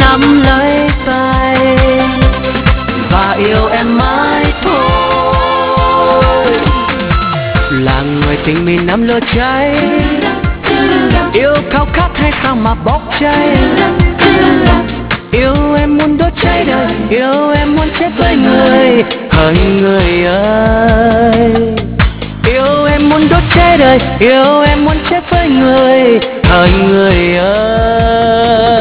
nắm lấy tay và yêu em mãi thôi. Là người tình mình nắm lửa cháy, yêu khao khát hay sao mà bốc cháy. Yêu em muốn đốt cháy đời, yêu em muốn chết với người. Hỡi người ơi, yêu em muốn đốt cháy đời, yêu em muốn chết với người. Hỡi người ơi.